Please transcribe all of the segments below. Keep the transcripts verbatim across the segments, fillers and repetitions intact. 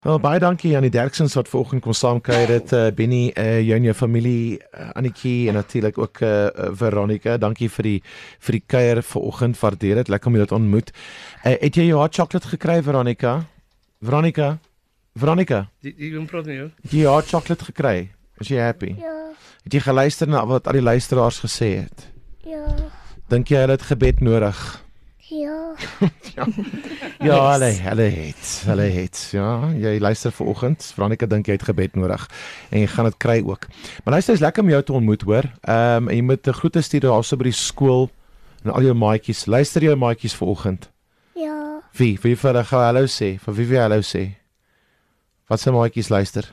Wel, baie dankie aan die Derksens wat vanoggend kom saamkuier het, uh, Benny, uh, jou en jou familie, uh, Annetjie en natuurlik ook uh, Veronica. Dankie vir die vir die kuier vanoggend, waardeer dit, lekker om julle te ontmoet. Uh, het jy jou hot chocolate gekry, Veronica? Veronica? Veronica? Die die kom praat met jou. Het jy jou hot chocolate gekry? Is jy happy? Ja. Het jy geluister na wat al die luisteraars gesê het? Ja. Dink jy hulle het gebed nodig? Ja. ja, ja hulle, hulle het, hulle het, ja, jy luister vanoggend, Veronica dink jy het gebed nodig, en jy gaan dit kry ook. Maar luister, is lekker om jou te ontmoet, hoor, um, en jy moet 'n groete stuur daarso by die skool, en al jou maatjies, luister jou maatjies vanoggend. Ja. Wie, wie vir hulle gaan hallo sê, vir wie wie hallo sê? Wat se maatjies luister?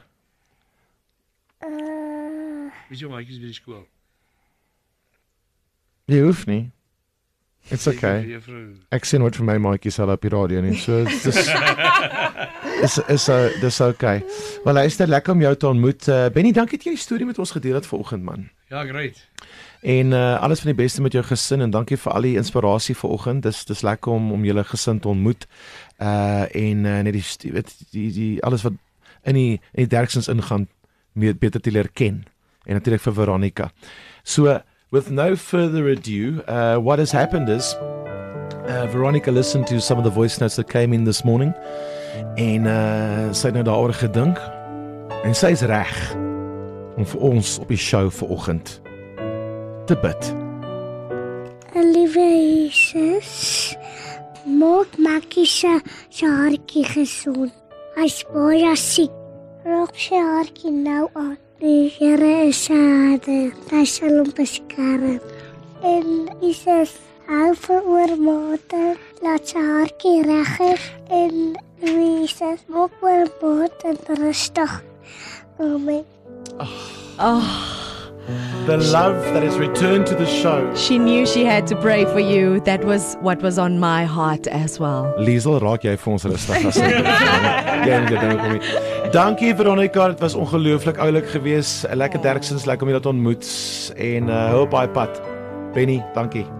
Uh, Wie is jou maatjies by die skool? Jy hoef nie. It's okay. Ek sien nooit vir my maatjies al op die radio nie. So dis is is uh, dis okay. Wel, luister, lekker om jou te ontmoet. Uh, Benny, dankie dat jy die storie met ons gedeel het vanoggend, man. Ja, great. En uh, alles van die beste met jou gesin en dankie vir al die inspirasie vanoggend. Dis dis lekker om om julle gesin te ontmoet. Uh en uh, net die weet die die alles wat in die in die Derksens ingaan meer beter te leer ken. En natuurlik vir Veronica. So with no further ado, uh, what has happened is uh, Veronica listened to some of the voice notes that came in this morning en uh, sy het nou daaroor gedink en sy is reg om vir ons op die show vanoggend te bid. Liewe Jesus, maak Makkie se hartjie gesond. Hy's baie siek. Raak sy hartjie nou aan. Die Here is sy Vader, hy sal hom beskerm. En Jesus, hou vir oormate, laat sy hartjie reg is. En Jesus, maak oormate rustig. Amen. Oh, The love that has returned to the show. she knew she had to pray for you. That was what was on my heart as well. Liesel, raak jy vir ons rustig asseblief. Jy moet dit nou kom nie. Dankie Veronica, dit was ongelooflik oulik geweest. 'n Lekker Derksens, lekker om julle te ontmoet en uh, hoop baie pad. Benny, dankie.